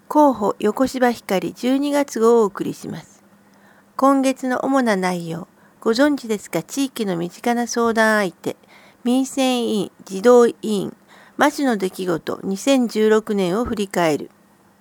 広報横芝光12月号をお送りします。今月の主な内容、ご存知ですか？地域の身近な相談相手、民生委員、児童委員、町の出来事2016年を振り返る。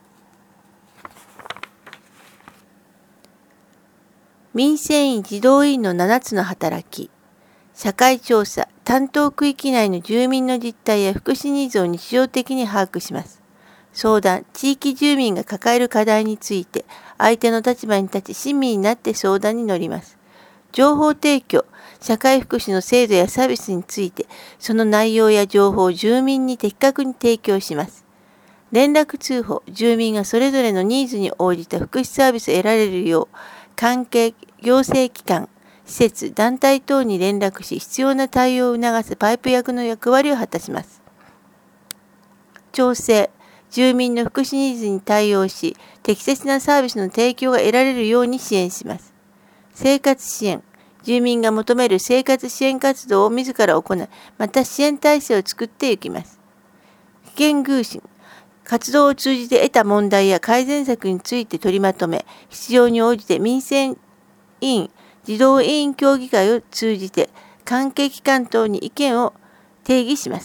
民生委員、児童委員の7つの働き。社会調査、担当区域内の住民の実態や福祉ニーズを日常的に把握します。相談、地域住民が抱える課題について、相手の立場に立ち親身になって相談に乗ります。情報提供、社会福祉の制度やサービスについて、その内容や情報を住民に的確に提供します。連絡通報、住民がそれぞれのニーズに応じた福祉サービスを得られるよう、関係行政機関、施設、団体等に連絡し、必要な対応を促すパイプ役の役割を果たします。調整、住民の福祉ニーズに対応し、適切なサービスの提供が得られるように支援します。生活支援、住民が求める生活支援活動を自ら行い、また支援体制を作っていきます。危険偶心、活動を通じて得た問題や改善策について取りまとめ、必要に応じて民生委員、児童委員協議会を通じて関係機関等に意見を提議します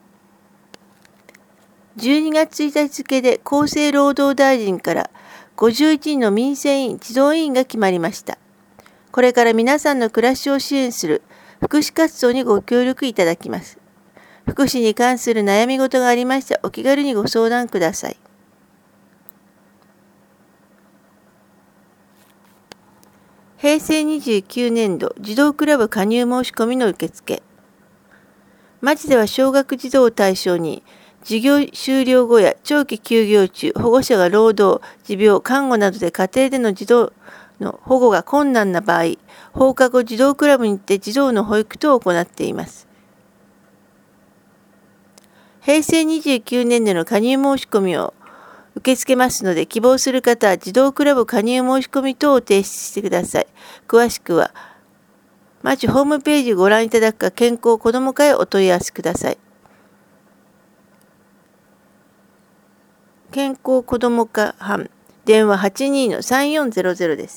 。12月1日付で厚生労働大臣から51人の民生委員、児童委員が決まりました。これから皆さんの暮らしを支援する福祉活動にご協力いただきます。福祉に関する悩み事がありましたらお気軽にご相談ください。平成29年度児童クラブ加入申し込みの受付。町では小学児童を対象に授業終了後や長期休業中、保護者が労働、持病、看護などで家庭での児童の保護が困難な場合、放課後児童クラブにて児童の保育等を行っています。平成29年度の加入申し込みを受け付けますので、希望する方は児童クラブ加入申し込み等を提出してください。詳しくは、町ホームページをご覧いただくか、健康子ども課へお問い合わせください。健康子ども課班、電話 82-3400 です。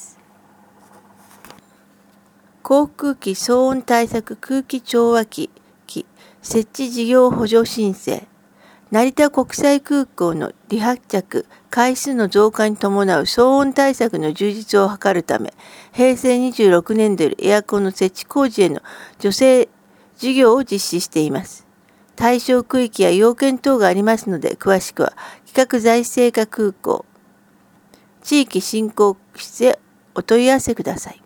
航空機騒音対策空気調和機設置事業補助申請。成田国際空港の離発着回数の増加に伴う騒音対策の充実を図るため、平成26年度よりエアコンの設置工事への助成事業を実施しています。対象区域や要件等がありますので、詳しくは企画財政課空港地域振興室へお問い合わせください。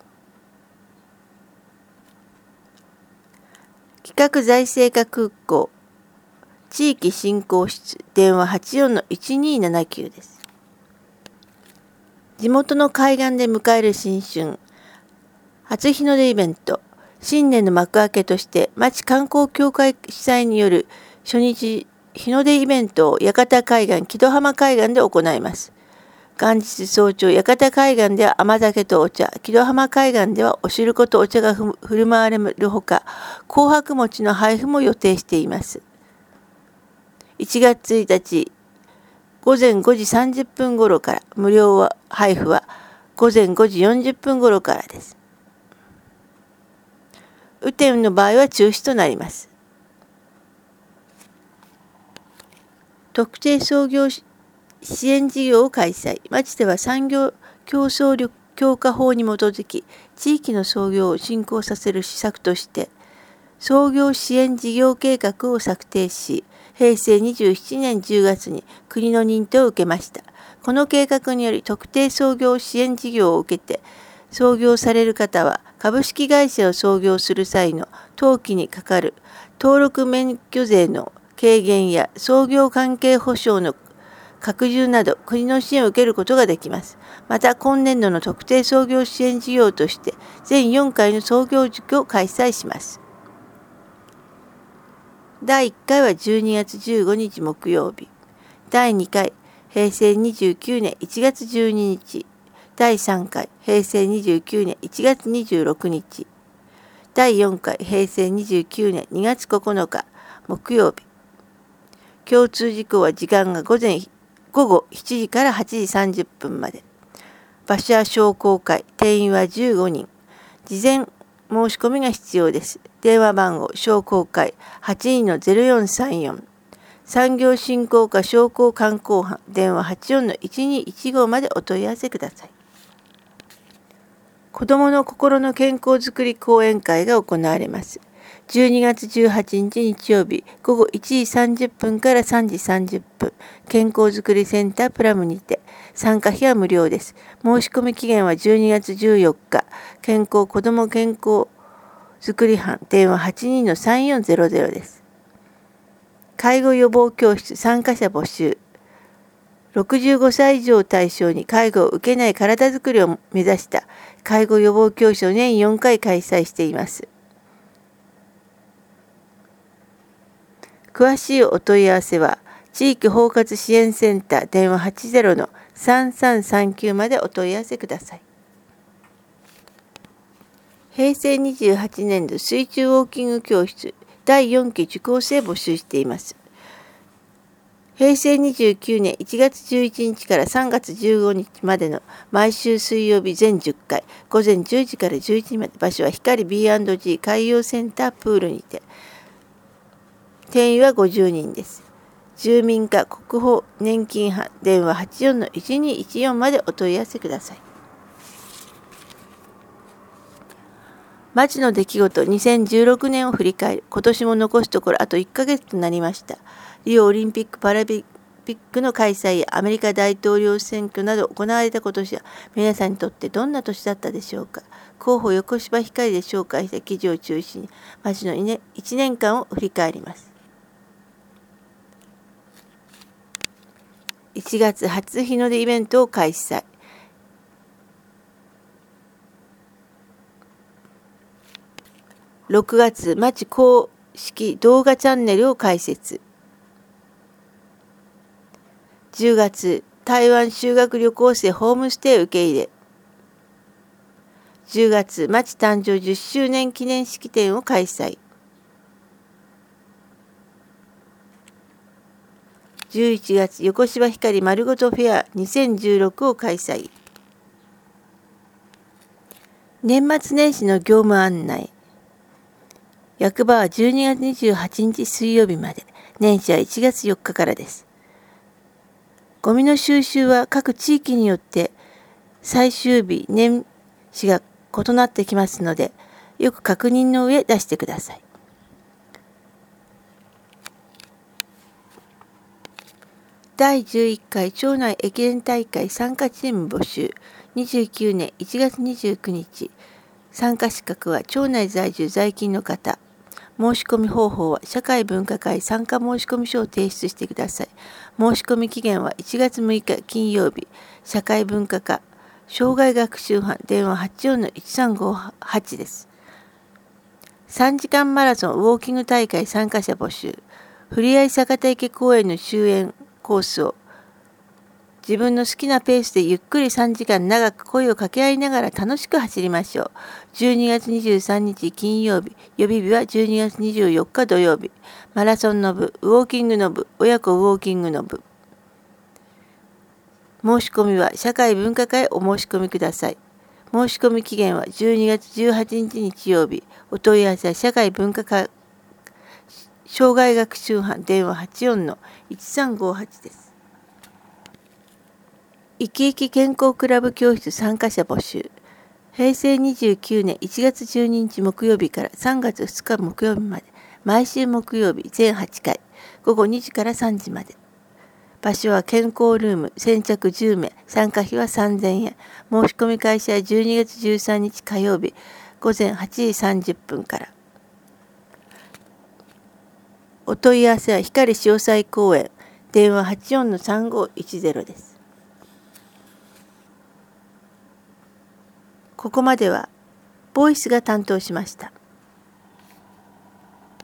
企画財政課空港地域振興室、電話 84-1279 です。地元の海岸で迎える新春初日の出イベント。新年の幕開けとして町観光協会主催による初日日の出イベントを屋形海岸、木戸浜海岸で行います。元日早朝、屋形海岸では甘酒とお茶、木戸浜海岸ではお汁粉とお茶が振る舞われるほか、紅白餅の配布も予定しています。1月1日午前5時30分頃から、無料配布は午前5時40分頃からです。雨天の場合は中止となります。特定創業支援事業を開催。町では産業競争力強化法に基づき、地域の創業を振興させる施策として、創業支援事業計画を策定し、平成27年10月に国の認定を受けました。この計画により特定創業支援事業を受けて創業される方は、株式会社を創業する際の登記にかかる登録免許税の軽減や創業関係保障の拡充など国の支援を受けることができます。また今年度の特定創業支援事業として全4回の創業塾を開催します。第1回は12月15日木曜日。第2回、平成29年1月12日。第3回、平成29年1月26日。第4回、平成29年2月9日木曜日。共通事項は時間が午前午後7時から8時30分まで。場所は商工会、定員は15人。事前申し込みが必要です。電話番号、商工会 82-0434。産業振興課商工観光班、電話 84-1215 までお問い合わせください。子どもの心の健康づくり講演会が行われます。12月18日日曜日、午後1時30分から3時30分、健康づくりセンタープラムにて、参加費は無料です。申し込み期限は12月14日、健康子ども健康づくり班、電話 82-3400 です。介護予防教室参加者募集。65歳以上を対象に介護を受けない体づくりを目指した介護予防教室を年4回開催しています。詳しいお問い合わせは、地域包括支援センター電話 80-3339 までお問い合わせください。平成28年度水中ウォーキング教室第4期受講生募集しています。平成29年1月11日から3月15日までの毎週水曜日全10回、午前10時から11時まで、場所は光 B&G 海洋センタープールにて、定員は50人です。住民課国保年金班、電話 84-1214 までお問い合わせください。町の出来事2016年を振り返る。今年も残すところあと1ヶ月となりました。リオオリンピック・パラリンピックの開催やアメリカ大統領選挙など行われた今年は皆さんにとってどんな年だったでしょうか。候補横芝光で紹介した記事を中心に町の1年間を振り返ります。1月初日の出イベントを開催。6月、町公式動画チャンネルを開設。10月、台湾修学旅行生ホームステイ受け入れ。10月、町誕生10周年記念式典を開催。11月、横芝光まるごとフェア2016を開催。年末年始の業務案内。役場は12月28日水曜日まで、年始は1月4日からです。ゴミの収集は各地域によって最終日、年始が異なってきますので、よく確認の上出してください。第11回町内駅伝大会参加チーム募集。29年1月29日。参加資格は町内在住在勤の方。申し込み方法は社会文化会参加申込書を提出してください。申し込み期限は1月6日金曜日。社会文化課障害学習班電話 84-1358 です。3時間マラソンウォーキング大会参加者募集。ふりあい坂田池公園の終演コースを自分の好きなペースでゆっくり3時間長く声を掛け合いながら楽しく走りましょう。12月23日金曜日、予備日は12月24日土曜日。マラソンの部、ウォーキングの部、親子ウォーキングの部。申し込みは社会文化会お申し込みください。申し込み期限は12月18日日曜日。お問い合わせは社会文化会障害学習班電話 84-1358 です。生き生き健康クラブ教室参加者募集。平成29年1月12日木曜日から3月2日木曜日まで、毎週木曜日全8回、午後2時から3時まで。場所は健康ルーム、先着10名、参加費は3000円。申し込み開始は12月13日火曜日、午前8時30分から。お問い合わせは光潮祭公園、電話 84-3510 です。ここまではボイスが担当しました。